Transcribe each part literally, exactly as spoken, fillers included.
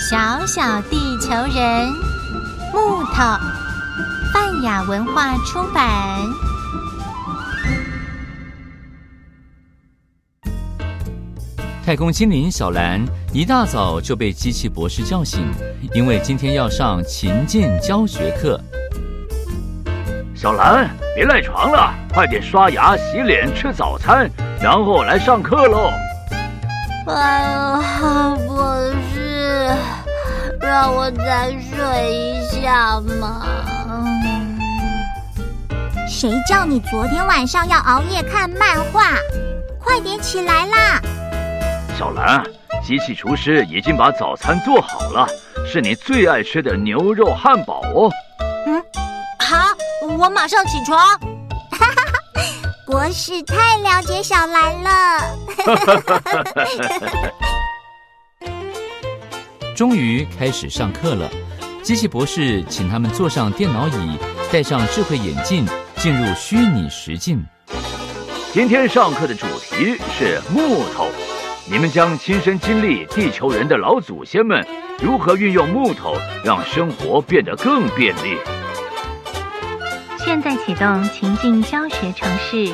小小地球人，木头，泛雅文化出版。 太空精灵小蓝一大早就被机器博士叫醒，因为今天要上琴键教学课。 小蓝，别赖床了，快点刷牙、洗脸、吃早餐，然后来上课喽。 哎呦，博士，让我再睡一下嘛。 谁叫你昨天晚上要熬夜看漫画？快点起来啦！ 小蓝，机器厨师已经把早餐做好了，是你最爱吃的牛肉汉堡哦。 嗯，好，我马上起床。 博士太了解小蓝了。 终于开始上课了，机器博士请他们坐上电脑椅，戴上智慧眼镜，进入虚拟实境。 今天上课的主题是木头，你们将亲身经历地球人的老祖先们如何运用木头让生活变得更便利。 现在启动情境教学程式。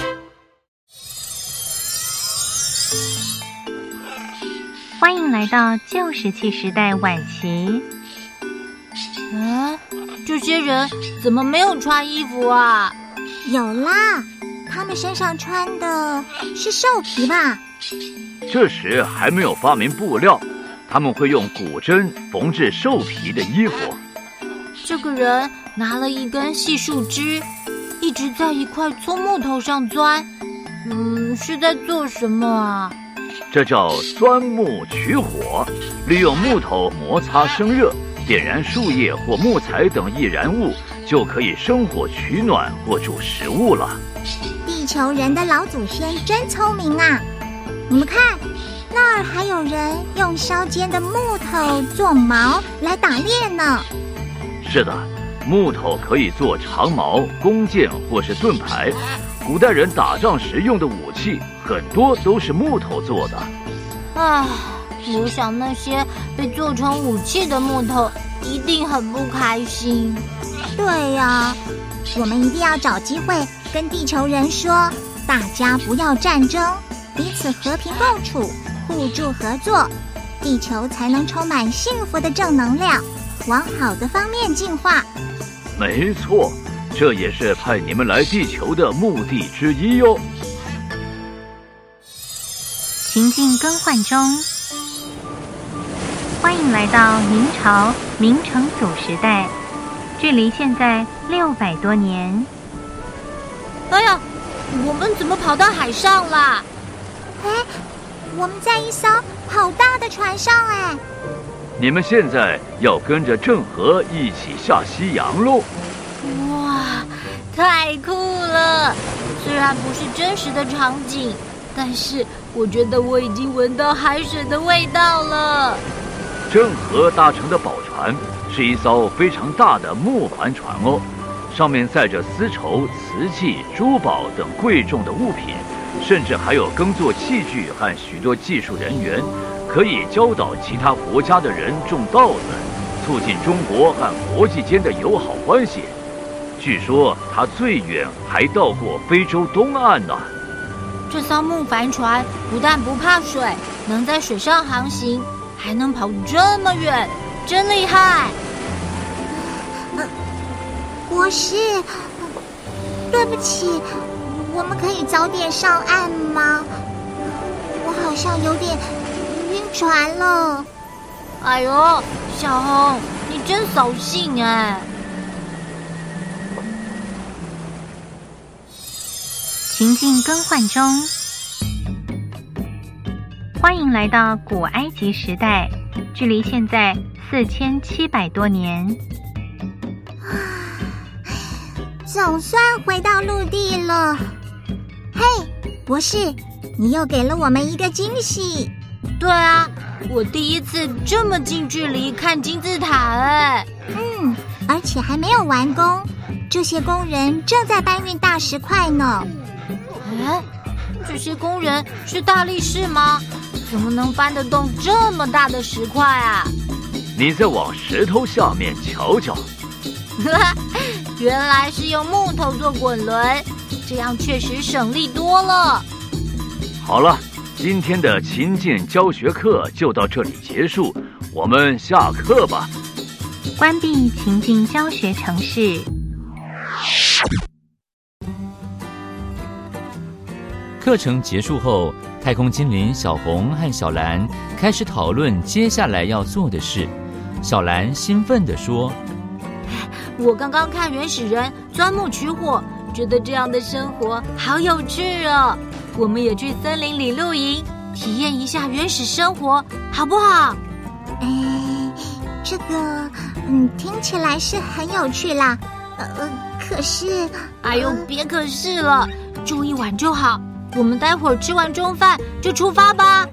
欢迎来到旧石器时代晚期。 啊，这些人怎么没有穿衣服啊？ 有啦，他们身上穿的是兽皮吧？ 这时还没有发明布料，他们会用骨针缝制兽皮的衣服。 这个人拿了一根细树枝，一直在一块粗木头上钻，嗯，是在做什么啊？ 这叫钻木取火，利用木头摩擦生热，点燃树叶或木材等易燃物，就可以生火取暖或煮食物了。 地球人的老祖先真聪明啊！你们看，那儿还有人用削尖的木头做矛来打猎呢。 是的，木头可以做长矛、弓箭或是盾牌。古代人打仗时用的武器很多都是木头做的。 唉，我想那些被做成武器的木头一定很不开心。 对呀，我们一定要找机会跟地球人说，大家不要战争，彼此和平共处，互助合作，地球才能充满幸福的正能量，往好的方面进化。 没错，这也是派你们来地球的目的之一哟。 情境更换中，欢迎来到明朝明成祖时代，距离现在六百多年。 哎呀，我们怎么跑到海上啦？ 哎，我们在一艘好大的船上哎。 你们现在要跟着郑和一起下西洋喽！ 哇，太酷了！虽然不是真实的场景，但是我觉得我已经闻到海水的味道了。 郑和搭乘的宝船是一艘非常大的木帆船哦，上面载着丝绸、瓷器、珠宝等贵重的物品，甚至还有耕作器具和许多技术人员，可以教导其他国家的人种稻子，促进中国和国际间的友好关系。据说它最远还到过非洲东岸呢。 这艘木帆船不但不怕水，能在水上航行，还能跑这么远，真厉害！ 呃，博士，对不起，我们可以早点上岸吗？我好像有点晕船了。 哎呦，小红，你真扫兴哎！ 情境更换中，欢迎来到古埃及时代，距离现在四千七百多年。 总算回到陆地了。嘿，博士，你又给了我们一个惊喜。 对啊，我第一次这么近距离看金字塔哎。 嗯，而且还没有完工，这些工人正在搬运大石块呢。 哎，这些工人是大力士吗？怎么能搬得动这么大的石块啊？ 你再往石头下面瞧瞧。 原来是用木头做滚轮，这样确实省力多了。 好了，今天的情境教学课就到这里结束，我们下课吧。 关闭情境教学程式。 课程结束后，太空精灵小红和小蓝开始讨论接下来要做的事。小蓝兴奋地说： 我刚刚看原始人钻木取火，觉得这样的生活好有趣哦。我们也去森林里露营，体验一下原始生活，好不好？ 哎，这个嗯，听起来是很有趣啦。呃，可是…… 哎呦，别可是了，住一晚就好。我们待会儿吃完中饭就出发吧。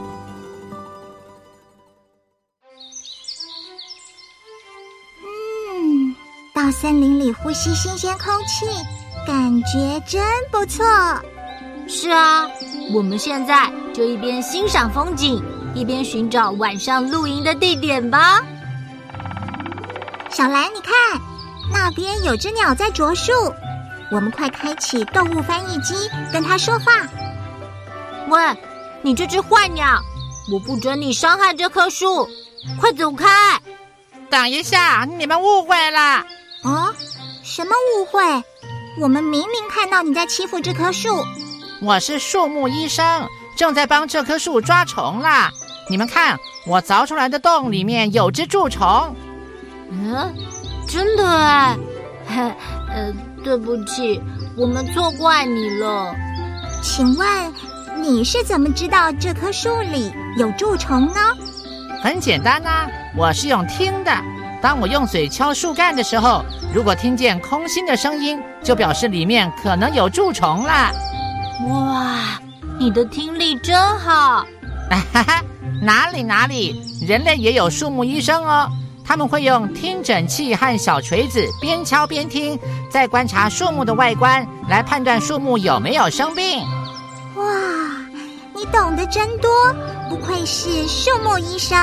嗯，到森林里呼吸新鲜空气，感觉真不错。 是啊，我们现在就一边欣赏风景，一边寻找晚上露营的地点吧。 小兰，你看，那边有只鸟在啄树。我们快开启动物翻译机，跟它说话。 喂，你这只坏鸟，我不准你伤害这棵树，快走开！ 等一下，你们误会了。 哦，什么误会？我们明明看到你在欺负这棵树。 我是树木医生，正在帮这棵树抓虫啦。你们看，我凿出来的洞里面有只蛀虫。 嗯，真的哎，呃。对不起，我们错怪你了。 请问你是怎么知道这棵树里有蛀虫呢？ 很简单啊，我是用听的。当我用嘴敲树干的时候，如果听见空心的声音，就表示里面可能有蛀虫啦。 哇，你的听力真好。 哈哈，哪里哪里，人类也有树木医生哦。他们会用听诊器和小锤子边敲边听，再观察树木的外观，来判断树木有没有生病。 哇，你懂得真多，不愧是树木医生。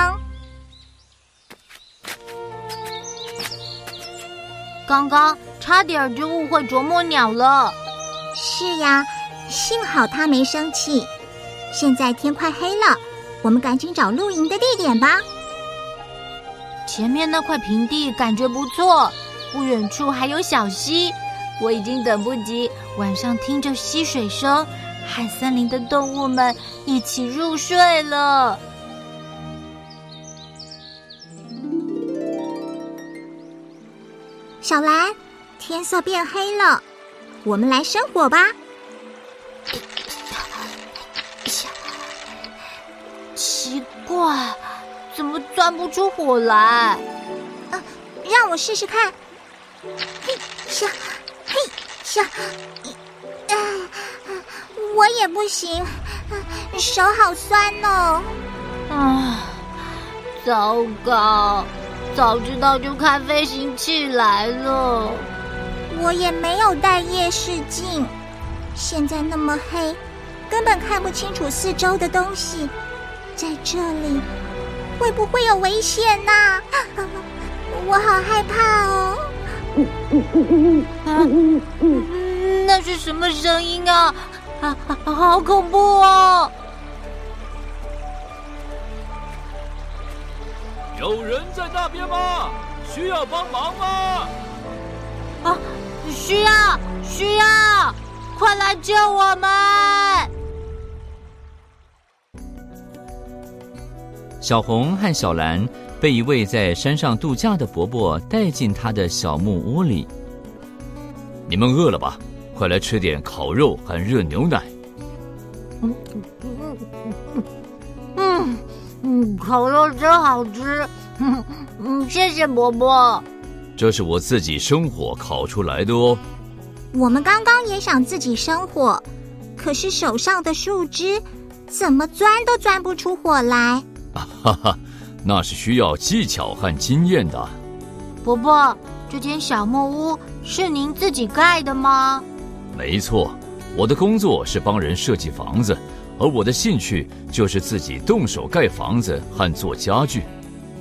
刚刚差点就误会啄木鸟了。 是呀，幸好他没生气。现在天快黑了，我们赶紧找露营的地点吧。 前面那块平地感觉不错，不远处还有小溪，我已经等不及晚上听着溪水声，和森林的动物们一起入睡了。 小兰，天色变黑了，我们来生火吧。 奇怪，怎么钻不出火来？ 呃，让我试试看。嘿下，嘿下，啊，我也不行，手好酸哦。 啊，糟糕！早知道就开飞行器来了。 我也没有带夜视镜，现在那么黑，根本看不清楚四周的东西。在这里会不会有危险呢？啊，我好害怕哦。 啊，那是什么声音啊？啊，好恐怖哦！ 有人在那边吗？需要帮忙吗？ 啊，需要，需要，快来救我们！ 小红和小蓝被一位在山上度假的伯伯带进他的小木屋里。你们饿了吧？快来吃点烤肉和热牛奶。 嗯嗯嗯，烤肉真好吃。嗯嗯，谢谢伯伯。 这是我自己生火烤出来的哦。 我们刚刚也想自己生火，可是手上的树枝怎么钻都钻不出火来。 哈哈，那是需要技巧和经验的。 伯伯，这间小木屋是您自己盖的吗？ 没错，我的工作是帮人设计房子，而我的兴趣就是自己动手盖房子和做家具。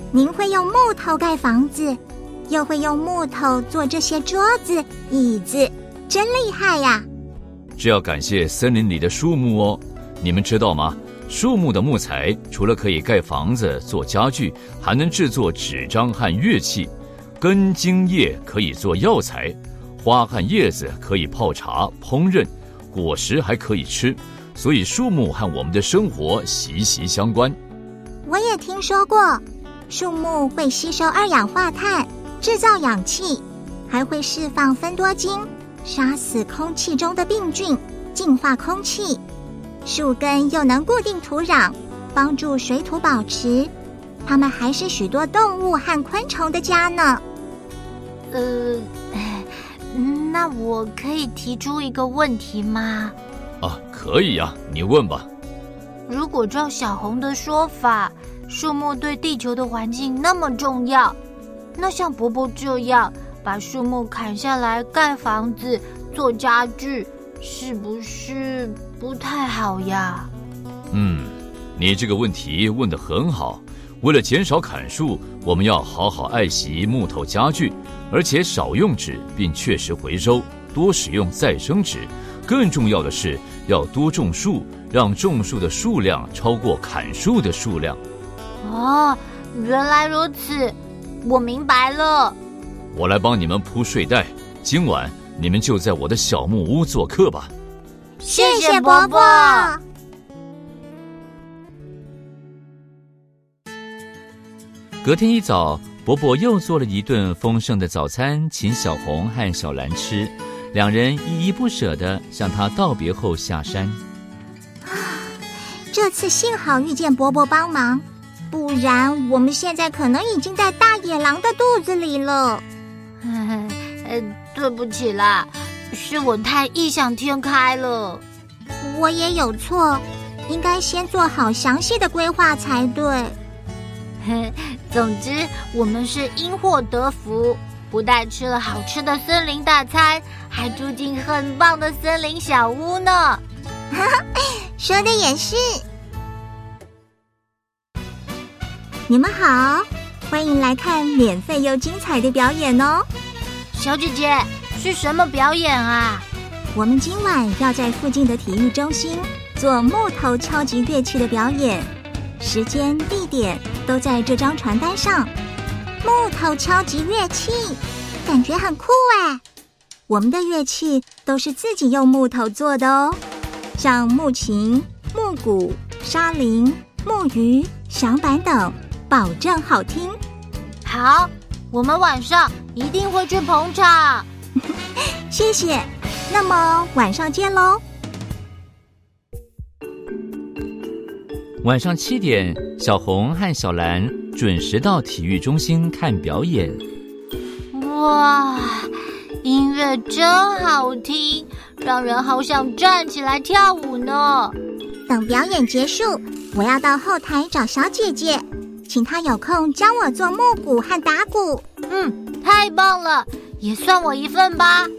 您会用木头盖房子，又会用木头做这些桌子、椅子，真厉害呀！ 这要感谢森林里的树木哦。你们知道吗？树木的木材除了可以盖房子、做家具，还能制作纸张和乐器。根茎叶可以做药材，花和叶子可以泡茶、烹饪，果实还可以吃。所以树木和我们的生活息息相关。 我也听说过，树木会吸收二氧化碳，制造氧气，还会释放芬多精，杀死空气中的病菌，净化空气。树根又能固定土壤，帮助水土保持。它们还是许多动物和昆虫的家呢。 呃，那我可以提出一个问题吗？ 啊，可以呀，你问吧。 如果照小红的说法，树木对地球的环境那么重要，那像伯伯这样把树木砍下来盖房子、做家具，是不是不太好呀？ 嗯，你这个问题问得很好。为了减少砍树，我们要好好爱惜木头家具，而且少用纸，并确实回收，多使用再生纸。更重要的是，要多种树，让种树的数量超过砍树的数量。 哦，原来如此，我明白了。 我来帮你们铺睡袋，今晚你们就在我的小木屋做客吧。 谢谢伯伯。 隔天一早，伯伯又做了一顿丰盛的早餐，请小红和小兰吃。两人依依不舍地向他道别后下山。 这次幸好遇见伯伯帮忙，不然我们现在可能已经在大野狼的肚子里了。 呃，对不起啦，是我太异想天开了。 我也有错，应该先做好详细的规划才对。 总之，我们是因祸得福，不但吃了好吃的森林大餐，还住进很棒的森林小屋呢。 说的也是。你们好，欢迎来看免费又精彩的表演哦。 小姐姐，是什么表演啊？ 我们今晚要在附近的体育中心做木头敲击乐器的表演，时间、地点都在这张传单上。木头敲击乐器，感觉很酷哎！我们的乐器都是自己用木头做的哦，像木琴、木鼓、沙铃、木鱼、响板等，保证好听。 好，我们晚上一定会去捧场。 谢谢，那么晚上见喽。 晚上七点，小红和小兰准时到体育中心看表演。 哇，音乐真好听，让人好想站起来跳舞呢。 等表演结束，我要到后台找小姐姐，请她有空教我做木鼓和打鼓。 嗯，太棒了，也算我一份吧。